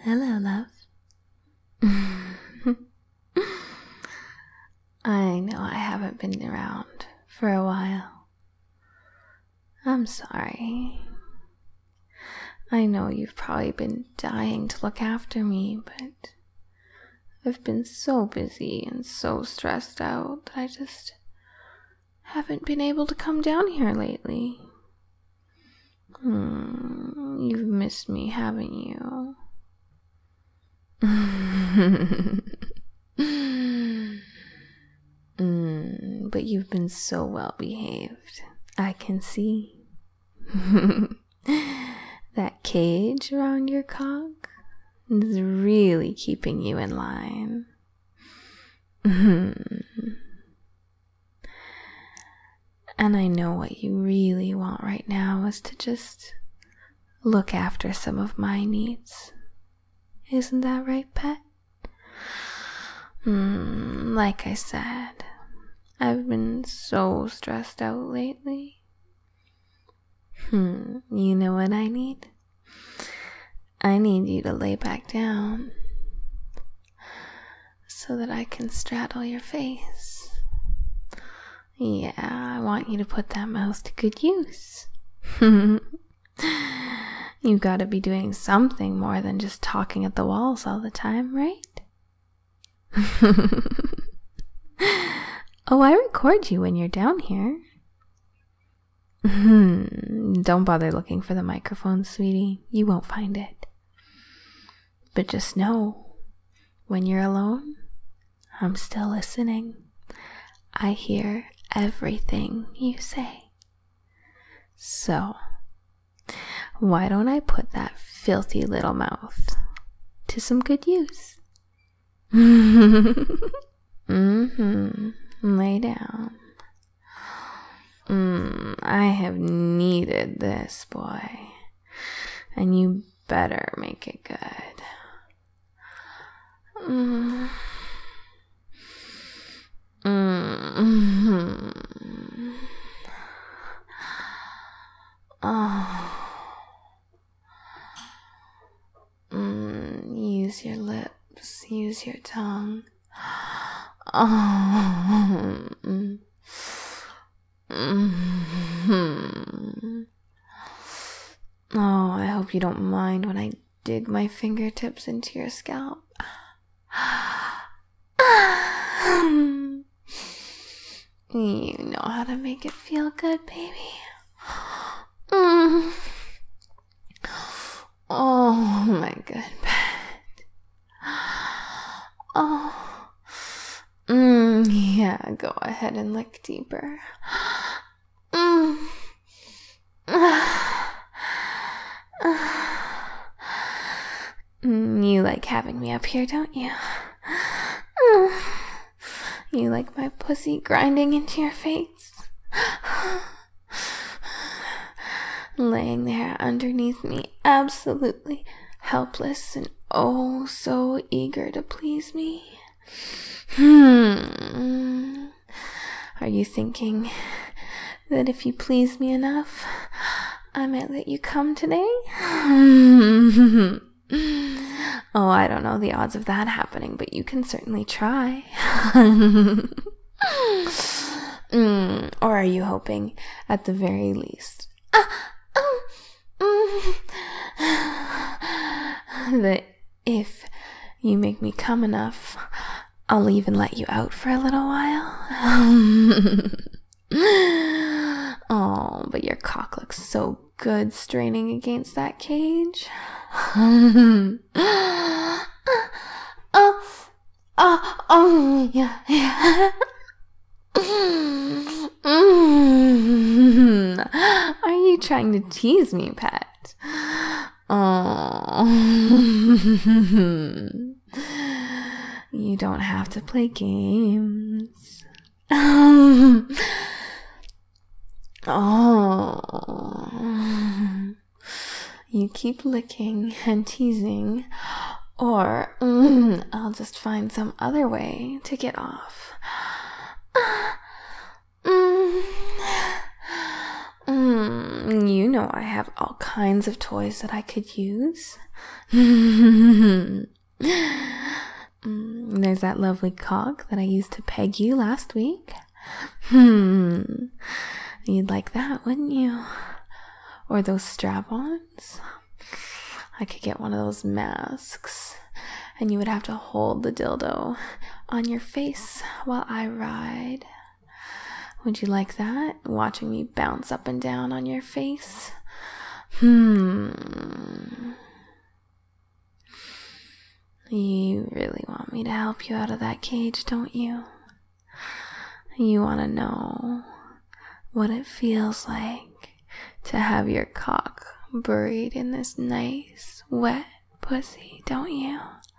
Hello, love. I know I haven't been around for a while. I'm sorry. I know you've probably been dying to look after me, but I've been so busy and so stressed out that I just haven't been able to come down here lately. You've missed me, haven't you? But you've been so well behaved. I can see. That cage around your cock is really keeping you in line. And I know what you really want right now is to just look after some of my needs. Isn't that right, pet? Like I said, I've been so stressed out lately. You know what I need? I need you to lay back down so that I can straddle your face. Yeah, I want you to put that mouth to good use. You gotta be doing something more than just talking at the walls all the time, right? Oh, I record you when you're down here. Don't bother looking for the microphone, sweetie. You won't find it. But just know, when you're alone, I'm still listening. I hear everything you say. So, why don't I put that filthy little mouth to some good use? Lay down. I have needed this, boy. And you better make it good. Use your lips, use your tongue. Oh, I hope you don't mind when I dig my fingertips into your scalp. You know how to make it feel good, baby. Oh, my good pet. Oh. Yeah, go ahead and lick deeper. You like having me up here, don't you? You like my pussy grinding into your face? Laying there underneath me, absolutely helpless and oh so eager to please me. Are you thinking that if you please me enough, I might let you come today? Oh, I don't know the odds of that happening, but you can certainly try. Or are you hoping, at the very least, that if you make me come enough, I'll even let you out for a little while? Oh, but your cock looks so good straining against that cage. Yeah. Are you trying to tease me, pet? Oh. You don't have to play games. Oh. You keep licking and teasing, or I'll just find some other way to get off. You know I have all kinds of toys that I could use. There's that lovely cock that I used to peg you last week. You'd like that, wouldn't you? Or those strap-ons. I could get one of those masks, and you would have to hold the dildo on your face while I ride. Would you like that? Watching me bounce up and down on your face? You really want me to help you out of that cage, don't you? You want to know what it feels like to have your cock buried in this nice, wet pussy, don't you?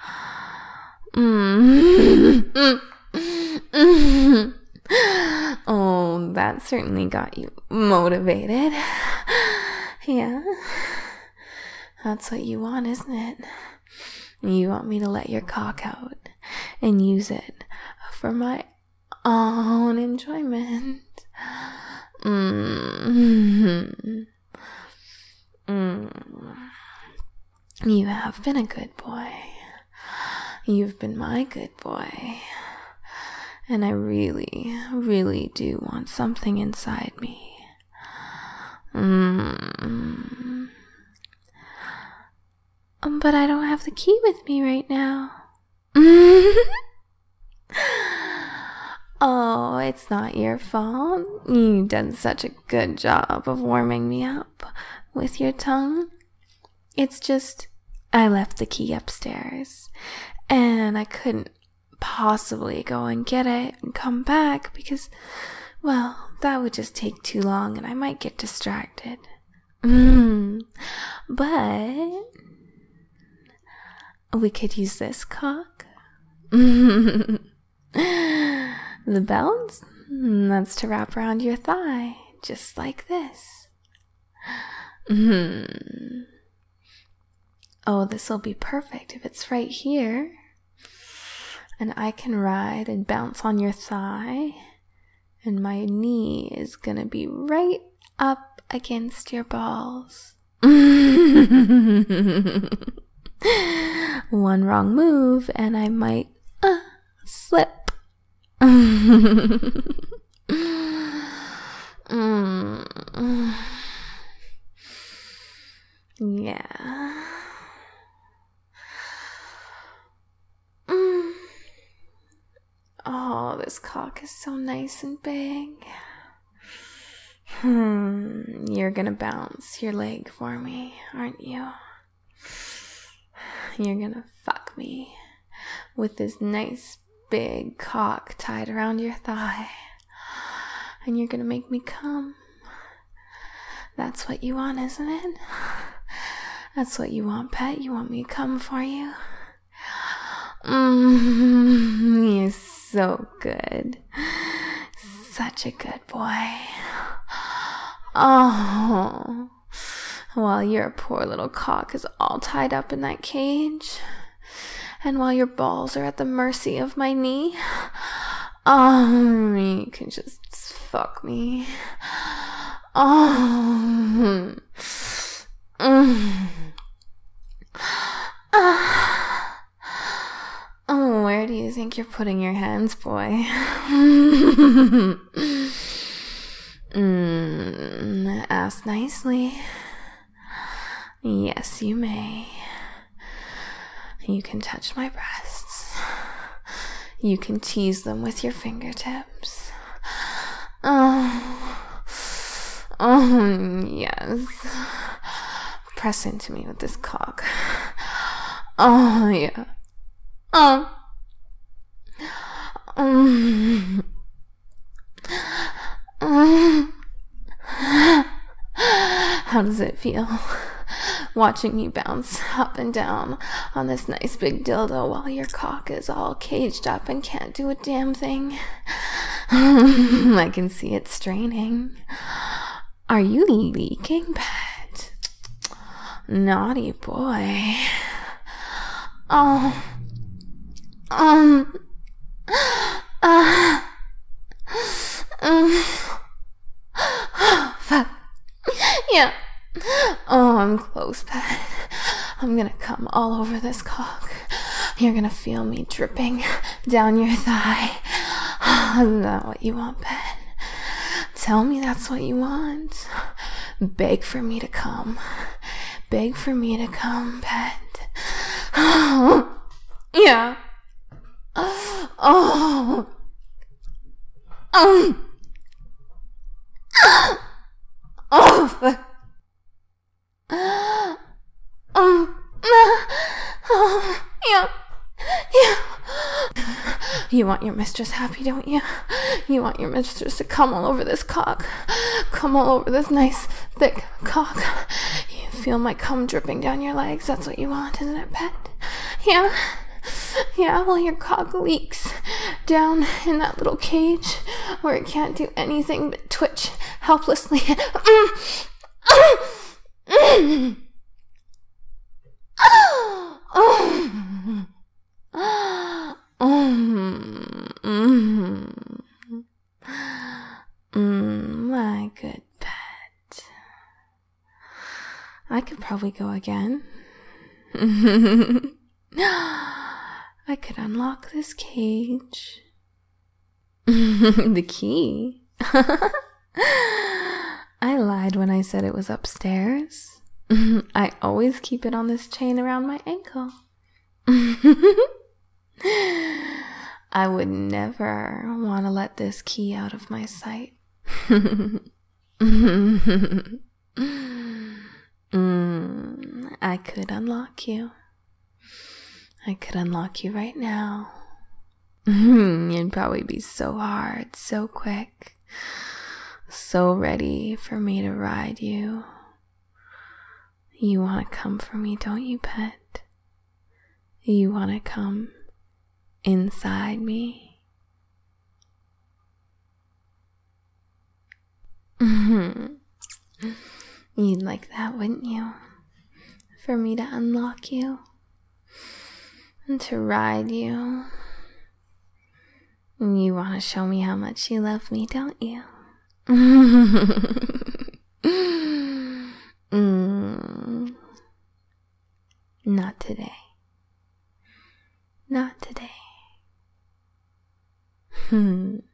Oh, that certainly got you motivated. Yeah, that's what you want, isn't it? You want me to let your cock out and use it for my own enjoyment. You have been a good boy. You've been my good boy. And I really, really do want something inside me. But I don't have the key with me right now. Oh, it's not your fault. You've done such a good job of warming me up with your tongue. It's just, I left the key upstairs, and I couldn't possibly go and get it and come back because, well, that would just take too long and I might get distracted. But we could use this cock. The belt, that's to wrap around your thigh, just like this. Oh, this will be perfect if it's right here. And I can ride and bounce on your thigh. And my knee is gonna be right up against your balls. One wrong move and I might slip. Yeah. Oh, this cock is so nice and big. You're gonna bounce your leg for me, aren't you? You're gonna fuck me with this nice big cock tied around your thigh. And you're gonna make me come. That's what you want, isn't it? That's what you want, pet. You want me to come for you? You're so good. Such a good boy. Oh, while your poor little cock is all tied up in that cage, and while your balls are at the mercy of my knee, you can just fuck me. Oh, where do you think you're putting your hands, boy? Ask nicely. Yes, you may. You can touch my breasts. You can tease them with your fingertips. Yes. Press into me with this cock. Oh, yeah. How does it feel watching me bounce up and down on this nice big dildo while your cock is all caged up and can't do a damn thing? I can see it straining. Are you leaking, pet? Naughty boy. Fuck. Yeah. Oh, I'm close, pet. I'm gonna come all over this cock. You're gonna feel me dripping down your thigh. Isn't that what you want, pet? Tell me that's what you want. Beg for me to come. Beg for me to come, pet. Yeah. Oh. Oh. Oh. Yeah. Yeah. You want your mistress happy, don't you? You want your mistress to come all over this cock. Come all over this nice, thick cock. You feel my cum dripping down your legs. That's what you want, isn't it, pet? Yeah. Yeah, well, your cock leaks down in that little cage where it can't do anything but twitch helplessly. My good pet. I could probably go again. I could unlock this cage. The key? I lied when I said it was upstairs. I always keep it on this chain around my ankle. I would never want to let this key out of my sight. I could unlock you. I could unlock you right now. You'd probably be so hard, so quick, so ready for me to ride you. You want to come for me, don't you, pet? You want to come inside me? You'd like that, wouldn't you? For me to unlock you and to ride you. You want to show me how much you love me, don't you? Not today. Not today.